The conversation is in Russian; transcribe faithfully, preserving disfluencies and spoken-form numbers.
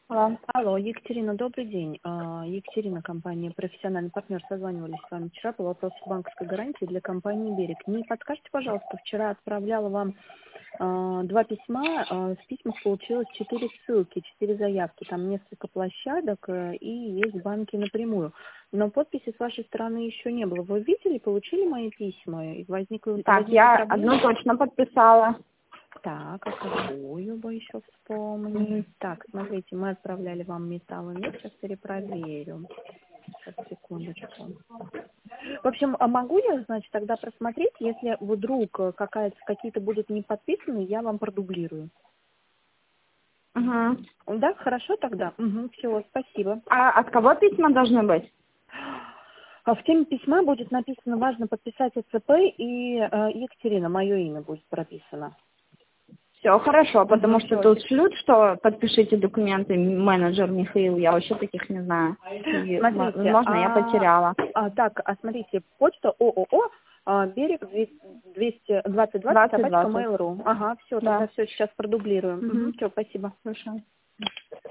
Алло. Алло, Екатерина, добрый день. А, Екатерина, компания «Профессиональный партнер». Созванивались с вами вчера по вопросу банковской гарантии для компании «Берег». Не подскажете, пожалуйста, вчера отправляла вам а, два письма. А, в письмах получилось четыре ссылки, четыре заявки. Там несколько площадок э, и есть банки напрямую. Но подписи с вашей стороны еще не было. Вы видели, получили мои письма? И возникла, Так, возникла я проблема? одну точно подписала. Так, а какую бы еще вспомнить? Так, смотрите, мы отправляли вам металломет, сейчас перепроверю. Сейчас, секундочку. В общем, а могу я, значит, тогда просмотреть, если вдруг какая-то, какие-то будут не подписаны, я вам продублирую. Угу. Да, хорошо тогда? Угу, все, спасибо. А от кого письма должны быть? А в теме письма будет написано «Важно подписать ЦП» и э, Екатерина, мое имя будет прописано. Все хорошо, потому Угу, что все. тут шлют, что подпишите документы, менеджер Михаил, я вообще таких не знаю. И, Смотрите, возможно, я а, потеряла. а, так, а смотрите, почта ООО а, «Берег» двести двадцать двадцать двадцать собачка двадцать. mail точка ру. Ага, все, Да. тогда все, сейчас продублируем. Угу. Угу, все, спасибо. Хорошо.